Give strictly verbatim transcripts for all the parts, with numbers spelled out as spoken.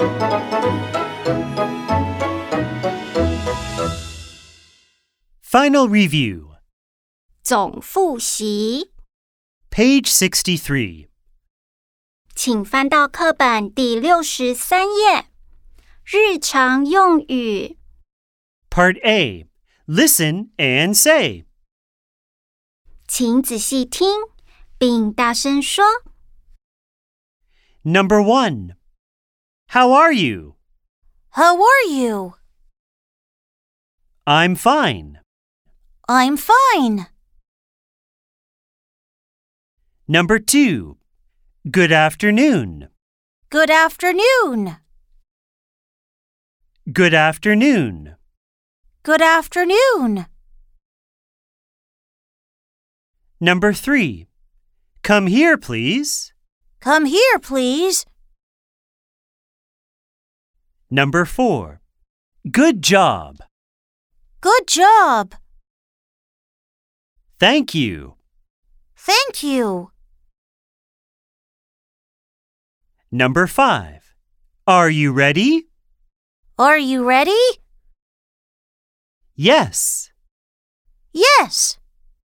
Final review. 总复习 Page sixty-three. 请翻到课本第六十三页。日常用语 Part A. Listen and say. 请仔细听，并大声说。 Number one. How are you? How are you? I'm fine. I'm fine. Number two. Good afternoon. Good afternoon. Good afternoon. Good afternoon. Number three. Come here, please. Come here, please. Number four. Good job. Good job. Thank you. Thank you. Number five. Are you ready? Are you ready? Yes. Yes.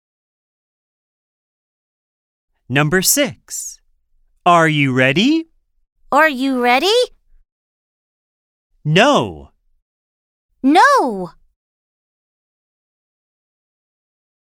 Number six. Are you ready? Are you ready? No. No.